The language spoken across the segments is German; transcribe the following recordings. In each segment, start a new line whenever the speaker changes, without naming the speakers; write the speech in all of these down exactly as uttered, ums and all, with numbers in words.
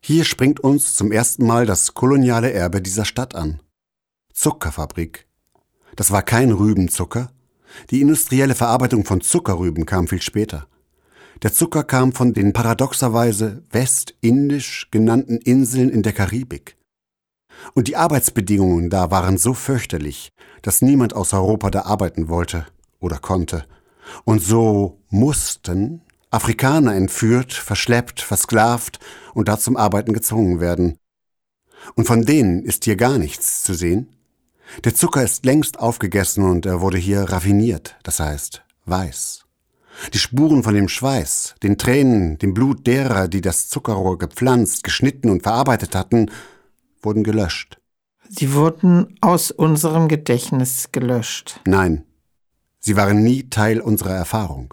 Hier springt uns zum ersten Mal das koloniale Erbe dieser Stadt an. Zuckerfabrik. Das war kein Rübenzucker. Die industrielle Verarbeitung von Zuckerrüben kam viel später. Der Zucker kam von den paradoxerweise westindisch genannten Inseln in der Karibik. Und die Arbeitsbedingungen da waren so fürchterlich, dass niemand aus Europa da arbeiten wollte oder konnte. Und so mussten Afrikaner entführt, verschleppt, versklavt und da zum Arbeiten gezwungen werden. Und von denen ist hier gar nichts zu sehen. Der Zucker ist längst aufgegessen und er wurde hier raffiniert, das heißt weiß. Die Spuren von dem Schweiß, den Tränen, dem Blut derer, die das Zuckerrohr gepflanzt, geschnitten und verarbeitet hatten, wurden gelöscht.
Sie wurden aus unserem Gedächtnis gelöscht.
Nein, sie waren nie Teil unserer Erfahrung.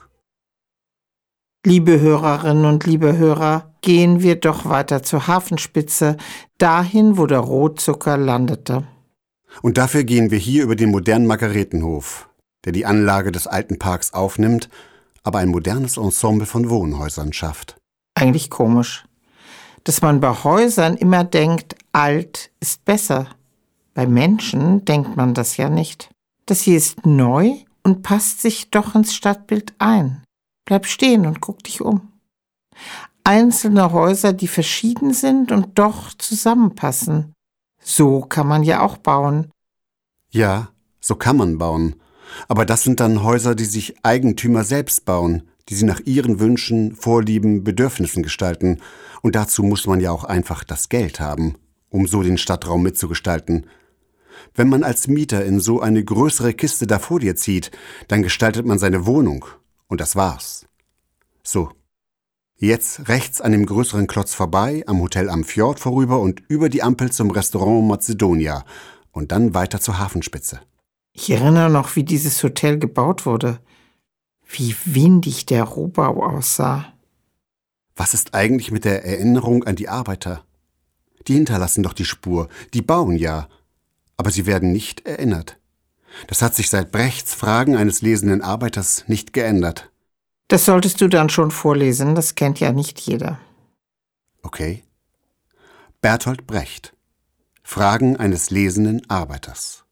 Liebe Hörerinnen und liebe Hörer, gehen wir doch weiter zur Hafenspitze, dahin, wo der Rohzucker landete.
Und dafür gehen wir hier über den modernen Margaretenhof, der die Anlage des alten Parks aufnimmt, aber ein modernes Ensemble von Wohnhäusern schafft.
Eigentlich komisch, dass man bei Häusern immer denkt, alt ist besser. Bei Menschen denkt man das ja nicht. Das hier ist neu und passt sich doch ins Stadtbild ein. Bleib stehen und guck dich um. Einzelne Häuser, die verschieden sind und doch zusammenpassen. So kann man ja auch bauen.
Ja, so kann man bauen. Aber das sind dann Häuser, die sich Eigentümer selbst bauen, die sie nach ihren Wünschen, Vorlieben, Bedürfnissen gestalten. Und dazu muss man ja auch einfach das Geld haben, um so den Stadtraum mitzugestalten. Wenn man als Mieter in so eine größere Kiste da vor dir zieht, dann gestaltet man seine Wohnung. Und das war's. So. Jetzt rechts an dem größeren Klotz vorbei, am Hotel am Fjord vorüber und über die Ampel zum Restaurant Mazedonia und dann weiter zur Hafenspitze.
Ich erinnere noch, wie dieses Hotel gebaut wurde. Wie windig der Rohbau aussah.
Was ist eigentlich mit der Erinnerung an die Arbeiter? Die hinterlassen doch die Spur, die bauen ja, aber sie werden nicht erinnert. Das hat sich seit Brechts Fragen eines lesenden Arbeiters nicht geändert.
Das solltest du dann schon vorlesen, das kennt ja nicht jeder.
Okay. Bertolt Brecht. Fragen eines lesenden Arbeiters.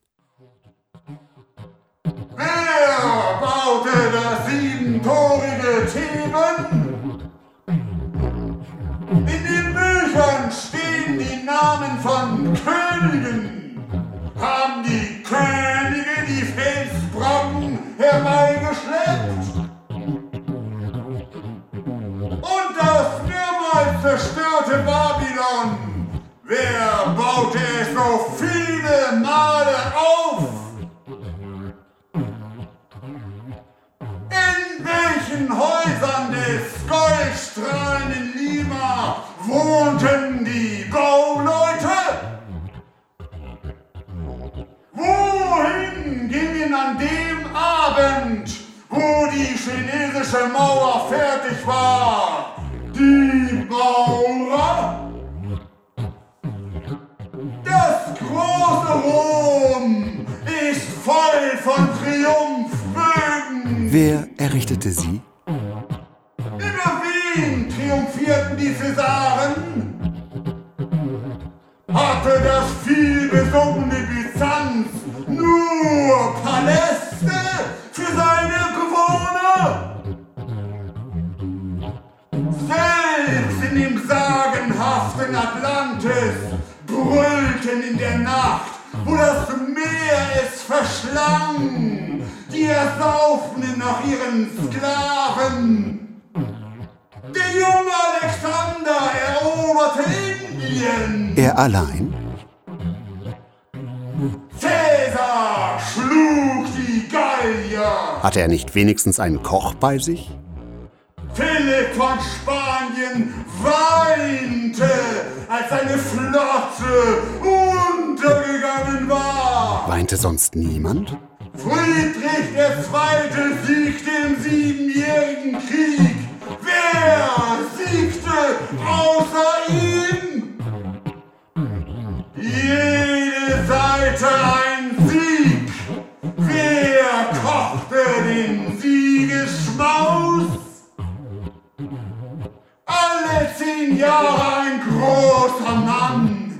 Wer baute das siebentorige Theben? In den Büchern stehen die Namen von Königen. Haben die Könige die Felsbrocken herbeigeschleppt? Und das mehrmals zerstörte Babylon, wer baute es so viele Male auf? In welchen Häusern des goldstrahlenden Lima wohnten die Bauleute? Wohin gingen an dem Abend, wo die chinesische Mauer fertig war, die Maurer? Das große Rom ist voll von Triumphbögen.
Wer errichtete sie?
Über wen triumphierten die Cäsaren? Hatte das vielbesungene Byzanz nur Paläste für seine Bewohner? Selbst in dem sagenhaften Atlantis brüllten in der Nacht, wo das Meer es verschlang, die Ersaufenen nach ihren Sklaven. Der junge Alexander eroberte Indien.
Er allein?
Cäsar schlug die Gallier.
Hatte er nicht wenigstens einen Koch bei sich?
Philipp von Spanien weinte, als seine Flotte untergegangen war.
Weinte sonst niemand?
Friedrich der Zweite siegte im Siebenjährigen Krieg. Wer siegte außer ihm? Jede Seite ein Sieg. Wer kochte den Siegesschmaus? Alle zehn Jahre doch ein großer Mann.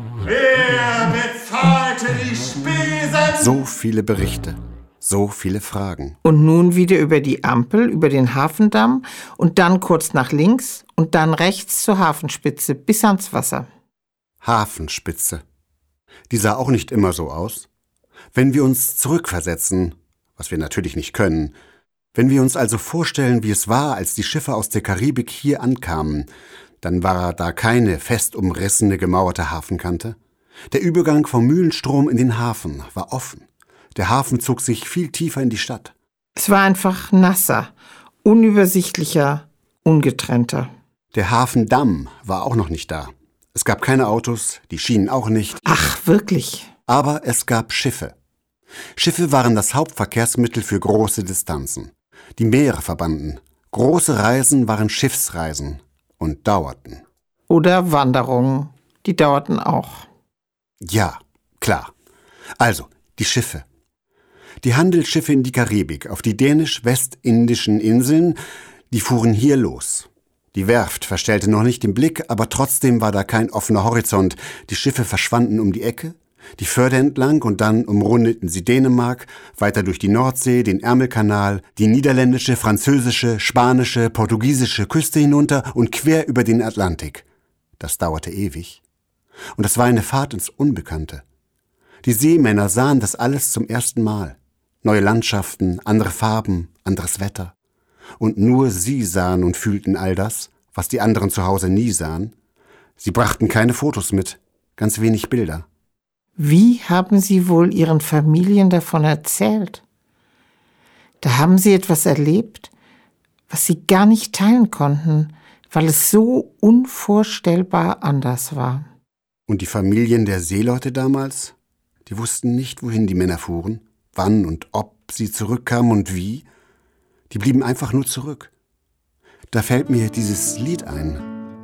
Er bezahlte die Spesen.
So viele Berichte, so viele Fragen.
Und nun wieder über die Ampel, über den Hafendamm und dann kurz nach links und dann rechts zur Hafenspitze bis ans Wasser.
Hafenspitze. Die sah auch nicht immer so aus. Wenn wir uns zurückversetzen, was wir natürlich nicht können, wenn wir uns also vorstellen, wie es war, als die Schiffe aus der Karibik hier ankamen, dann war da keine fest umrissene, gemauerte Hafenkante. Der Übergang vom Mühlenstrom in den Hafen war offen. Der Hafen zog sich viel tiefer in die Stadt.
Es war einfach nasser, unübersichtlicher, ungetrennter.
Der Hafendamm war auch noch nicht da. Es gab keine Autos, die Schienen auch nicht.
Ach, wirklich?
Aber es gab Schiffe. Schiffe waren das Hauptverkehrsmittel für große Distanzen. Die Meere verbanden. Große Reisen waren Schiffsreisen und dauerten.
Oder Wanderungen, die dauerten auch.
Ja, klar. Also, die Schiffe. Die Handelsschiffe in die Karibik, auf die dänisch-westindischen Inseln, die fuhren hier los. Die Werft verstellte noch nicht den Blick, aber trotzdem war da kein offener Horizont. Die Schiffe verschwanden um die Ecke, die Förde entlang und dann umrundeten sie Dänemark, weiter durch die Nordsee, den Ärmelkanal, die niederländische, französische, spanische, portugiesische Küste hinunter und quer über den Atlantik. Das dauerte ewig. Und es war eine Fahrt ins Unbekannte. Die Seemänner sahen das alles zum ersten Mal. Neue Landschaften, andere Farben, anderes Wetter. Und nur sie sahen und fühlten all das, was die anderen zu Hause nie sahen. Sie brachten keine Fotos mit, ganz wenig Bilder.
Wie haben Sie wohl Ihren Familien davon erzählt? Da haben Sie etwas erlebt, was Sie gar nicht teilen konnten, weil es so unvorstellbar anders war.
Und die Familien der Seeleute damals? Die wussten nicht, wohin die Männer fuhren, wann und ob sie zurückkamen und wie. Die blieben einfach nur zurück. Da fällt mir dieses Lied ein.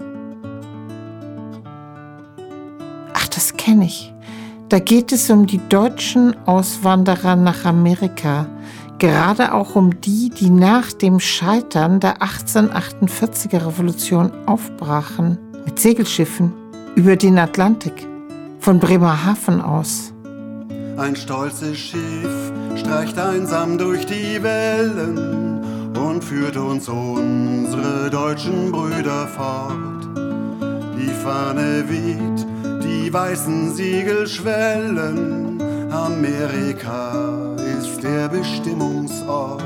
Ach, das kenne ich. Da geht es um die deutschen Auswanderer nach Amerika, gerade auch um die, die nach dem Scheitern der achtzehnhundertachtundvierziger Revolution aufbrachen, mit Segelschiffen über den Atlantik, von Bremerhaven aus.
Ein stolzes Schiff streicht einsam durch die Wellen und führt uns unsere deutschen Brüder fort. Die Fahne weht, die weißen Siegel schwellen, Amerika ist der Bestimmungsort.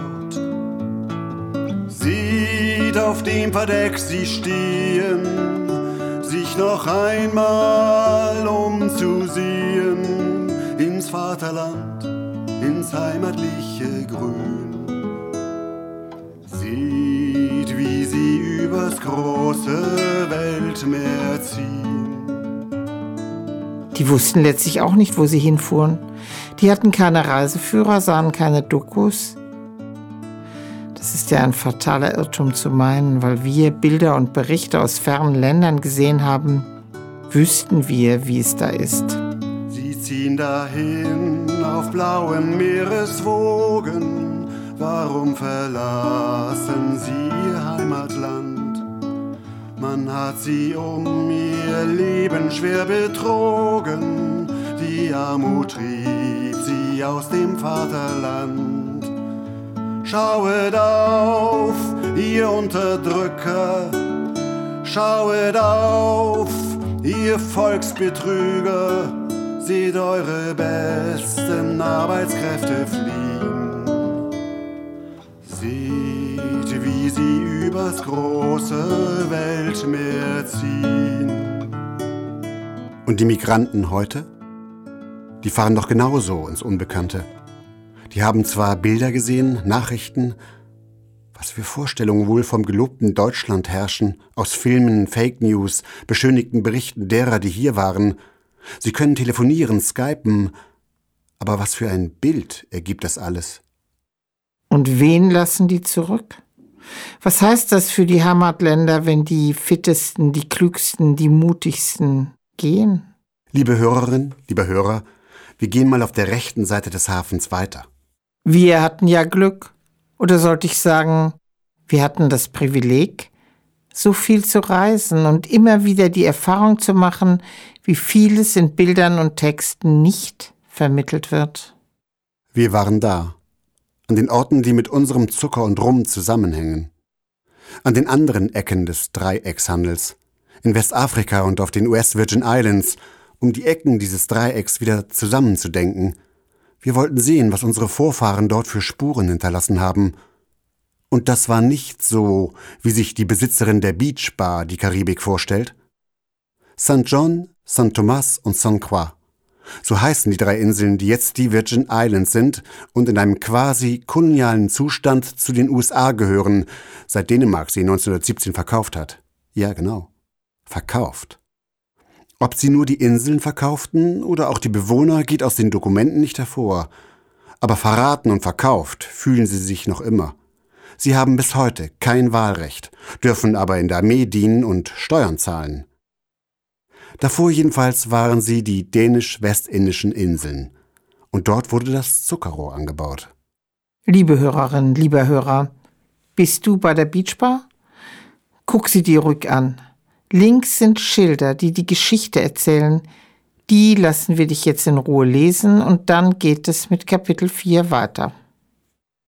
Sieht auf dem Verdeck sie stehen, sich noch einmal umzusehen, ins Vaterland, ins heimatliche Grün. Sieht, wie sie übers große Weltmeer ziehen.
Die wussten letztlich auch nicht, wo sie hinfuhren. Die hatten keine Reiseführer, sahen keine Dokus. Das ist ja ein fataler Irrtum zu meinen, weil wir Bilder und Berichte aus fernen Ländern gesehen haben, wüssten wir, wie es da ist.
Sie ziehen dahin auf blauen Meereswogen. Warum verlassen sie ihr Heimatland? Man hat sie um ihr Leben schwer betrogen. Die Armut trieb sie aus dem Vaterland. Schauet auf, ihr Unterdrücker, schauet auf, ihr Volksbetrüger, seht eure besten Arbeitskräfte fliehen. Seht, wie sie übers große Weltmeer ziehen. Und die Migranten heute? Die fahren doch genauso ins Unbekannte. Die haben zwar Bilder gesehen, Nachrichten, was für Vorstellungen wohl vom gelobten Deutschland herrschen, aus Filmen, Fake News, beschönigten Berichten derer, die hier waren. Sie können telefonieren, skypen, aber was für ein Bild ergibt das alles?
Und wen lassen die zurück? Was heißt das für die Heimatländer, wenn die Fittesten, die Klügsten, die Mutigsten gehen?
Liebe Hörerin, lieber Hörer, wir gehen mal auf der rechten Seite des Hafens weiter.
Wir hatten ja Glück, oder sollte ich sagen, wir hatten das Privileg, so viel zu reisen und immer wieder die Erfahrung zu machen, wie vieles in Bildern und Texten nicht vermittelt wird.
Wir waren da, an den Orten, die mit unserem Zucker und Rum zusammenhängen, an den anderen Ecken des Dreieckshandels, in Westafrika und auf den U S Virgin Islands, um die Ecken dieses Dreiecks wieder zusammenzudenken. Wir wollten sehen, was unsere Vorfahren dort für Spuren hinterlassen haben. Und das war nicht so, wie sich die Besitzerin der Beach Bar die Karibik vorstellt. Sankt John, Sankt Thomas und Saint Croix. So heißen die drei Inseln, die jetzt die Virgin Islands sind und in einem quasi kolonialen Zustand zu den U S A gehören, seit Dänemark sie neunzehnhundertsiebzehn verkauft hat. Ja, genau. Verkauft. Ob sie nur die Inseln verkauften oder auch die Bewohner, geht aus den Dokumenten nicht hervor. Aber verraten und verkauft fühlen sie sich noch immer. Sie haben bis heute kein Wahlrecht, dürfen aber in der Armee dienen und Steuern zahlen. Davor jedenfalls waren sie die dänisch-westindischen Inseln. Und dort wurde das Zuckerrohr angebaut.
Liebe Hörerin, lieber Hörer, bist du bei der Beach Bar? Guck sie dir ruhig an. Links sind Schilder, die die Geschichte erzählen. Die lassen wir dich jetzt in Ruhe lesen und dann geht es mit Kapitel vier weiter.